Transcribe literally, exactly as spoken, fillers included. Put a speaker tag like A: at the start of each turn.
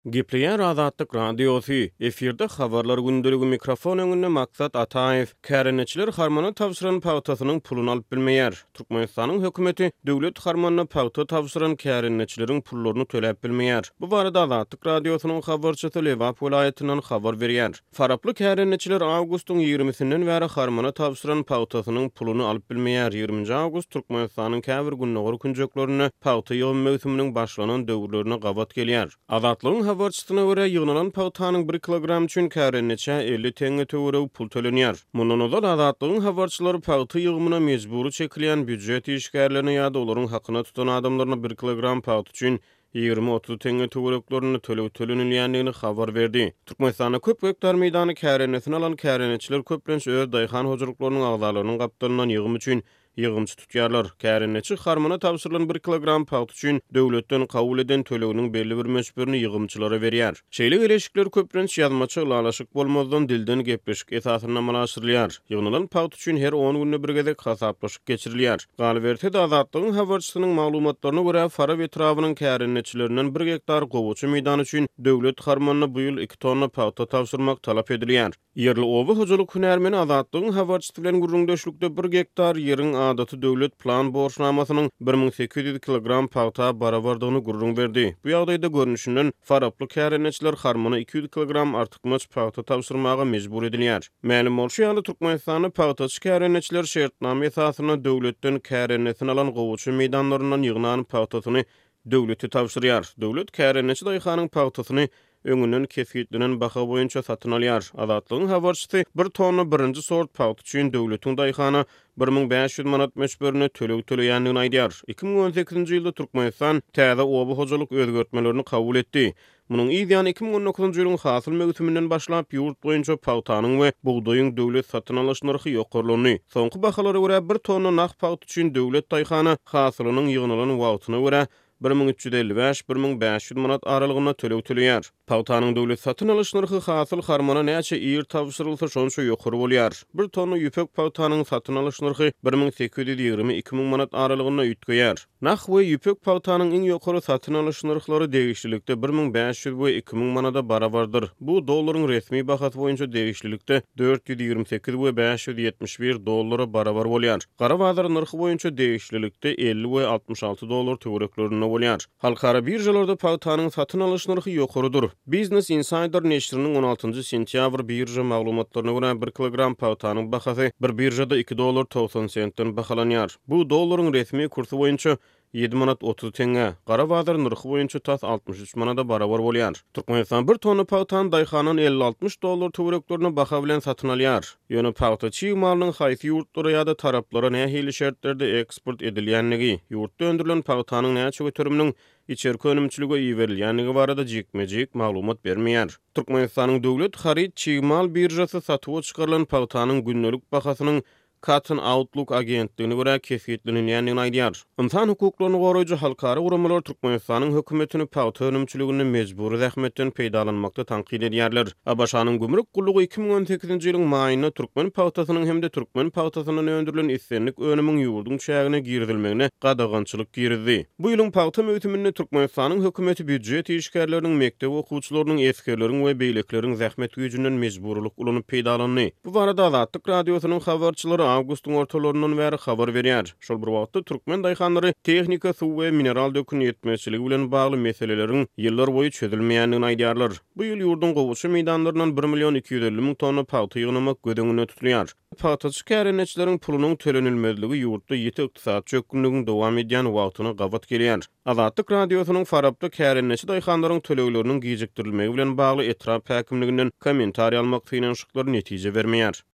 A: Gepleýän Azatlyk Radiosu, efirde habarlar gündüligi mikrofon öňünde maksat Ataev, kärenetçiler harmana tawsyran pagtasynyň pulunu alyp bilmeýär. Türkmenistanyň hökümeti döwlet harmanyna pagta tawsyran kärenetçileriň pullaryny töläp bilmeýär. Bu barada Azatlyk Radiosynyň habarçysy Lewap vilayatynyň habar berýär. Faraply kärenetçiler awgustyň ýigrimisinden bäri harmana tawsyran pagtasynyň pulunu alyp bilmeýär. ýygrimiňji awgust Türkmenistanyň käbir günnäger künjeklerini pagta ýygym mewsuminiň başlanan döwürlerine gabat gelýär. Azatlygyň habarçysyna görä ýygnalan pagtanyň bir kilogram üçin kärenetçe elli teňe töwereg pul tölenýär. Mundan ozal Azatlygyň habarçylary pagty ýygymyna mejburi çekilýän büdjet işgärlerini ýa-da olaryň hakyna tutan adamlaryna bir kilogram pagty üçin ýygrimi otuz teňe töwereklerini tölew tölenilýändigini habar berdi. Türkmenistanda köp hektar meýdany kärenetine alan kärenetçiler köplenç öz daýhan hojurlyklarynyň agzalarynyň gapdalynan ýygym üçin ýygymçy tutýarlar. Kärenetçi harmana tawsyrylan bir kilogram pagty üçin döwletden kabul eden tölewiniň belli bir meşberini ýygymçylara berýär. Şeýle geleşikler köplenç ýazmaçy ulaşyk bolmazdan dilden gepleşik esasyna amalaşdyrylýar. Ýygnalan pagty üçin her on günde bir gezek hasaplaşyk geçirilýär. Galiberte de Azatlygyň habarçysynyň maglumatlaryna görä Fara wetrabynyň kärenetçilerinden bir hektar gowuçy meýdany üçin döwlet harmanyna bu ýyl iki tonna pagta tawsyrmak talap edilýär. Yerli owa hojalyk hünärmeni Azatlygyň habarçysy bilen gurrundaşlykda bir hektar ýeriň adaty döwlet plan borçnamasynyň bir ming sekiz ýüz kilogram pagta barabardygyny gurrun berdi. Bu ýagdaýda görnüşinden faraply kärenetçiler harmana iki yüz kilogram artykmaç pagta tawsyrmaga mejbur edilýär. Mälim bolşýandy Türkmenistanyň pagtaçy kärenetçiler şertname esasyna döwletden kärenetini alan gowuçy meýdanlaryndan ýygnan pagtasyny döwleti tawsyrýar. Döwlet kärenetçi daýhanyň pagtasyny öňünden kefitlenen baha boýunça satyn alýar. Azatlygyň habarçysy bir tonna birinji sort pagty üçin döwletiň daýhana bir ming beş ýüz manat meşberini tölew töleýändigini aýdýar. iki ming on sekizinji ýylda Türkmenistan täze oba hojalyk özgertmelerini kabul etdi. Munyň ýa-da iki ming on dokuzunji ýylyň hasyl mewsuminden başlap ýurt boýunça pagtanyň we buğdaýyň döwlet satyn alyş narhy ýokarlany. Soňky bahalara görä bir tonna nak pagty üçin döwlet daýhana hasylynyň ýygnalan wagtyna görä bir ming üç ýüz elli beş - bir ming beş ýüz manat aralygyna tölew töleýär. Pagtanyň döwlet satyn alyş narhy hasyl harmana näçe ýyl tawsyrylsa şonça ýokary bolýar. Bir tonna ýüpek pagtanyň satyn alyş narhy bir ming sekiz ýüz ýygrimi - iki ming manat aralygyna ýetgeýär. Nak we ýüpek pagtanyň iň ýokary satyn alyş narhlary degişlilikde bir ming beş ýüz we iki ming manada barabardyr. Bu dollaryň resmi bahasy boýunça degişlilikde dört ýüz ýigrim sekiz we beş ýüz ýetmiş bir dollara barabar bolýar. Gara bazar narhy boýunça degişlilikde elli we altmış alty dollar töwereklerine bolýar. Halkara birjalarda pagtanyň satyn alyş narhy ýokarydyr. Business Insider neşriniň on altynjy sentýabr birja maglumatlaryna görä bir kilogram pagtanyň bahasy bir birjada iki dollar togson sentden bahalanýar. Bu dollaryň resmi kursy boýunça ýedi manat otuz teňe, gara bazar narhy boýunça tas altmış üç manada barabar bolýar. Türkmenistan bir tonna pagtany daýhanyň elli altmış dollar töwereklerine baha bilen satyn alýar. Ýöne pagtaçy malynyň haýsy ýurtlara ýa-da taraplara nähili şertlerde eksport edilýänligi, ýurtda öndürilen pagtanyň näçe götürüminiň içerki önümçülüge iýerilýänligi barada jekmejek maglumat bermeýär. Türkmenistanyň döwlet harit çymal birjasy satyp çykarylan pagtanyň günnelik bahasynyň Cotton Outlook agentligine görä kefitlenen aýdýar. Insan hukuklaryny goraýjy halkara guramalar Türkmenistanyň hökümetini pagta önümçüligini mejburi zähmetden peýdalanmakda tanqid edýärler. Abaşanyň gümrük gullugy iki ming on sekizinji ýylyň maýyna türkmen pagtasynyň hemde türkmen pagtasynyň öndürilen islenlik önümiň ýurdun şäherine girdilmegine gadagançylyk girdi. Bu ýylyň pagta mewsuminde Türkmenistanyň hökümeti büdjet işgärleriniň mekdep okuwçylarynyň eskerleriň we beýlekleriň zähmet güýjünden mejburlyk ulanyp peýdalandy. Bu barada Azatlyk Radiosynyň habarçylary awgustyň ortalaryndan bäri habar berýär. Şol bir wagtda türkmen daýhanlary tehnika, suw we mineral dökün ýetmezçiligi bilen bagly meseleleriň ýyllar boýy çözülmeýändigini aýdýarlar. Bu ýyl ýurdun gowuşy meýdanlarynyň bir million iki yüz elli ming tonna pagty ýygnamak gödeňine tutulýar. Pagtaçy kärenetçileriň pulunyň tölenilmezligi ýurtda ýeti ykdysat çökünliginiň dowam edýän wagtyna gabat gelýär. Azatlyk Radiosynyň faraply kärenetçi daýhanlaryň töleýleriniň gijekdirilmegi bilen bagly etrap häkimliginden kommentariýa almak synanyşyklary netije bermeýär.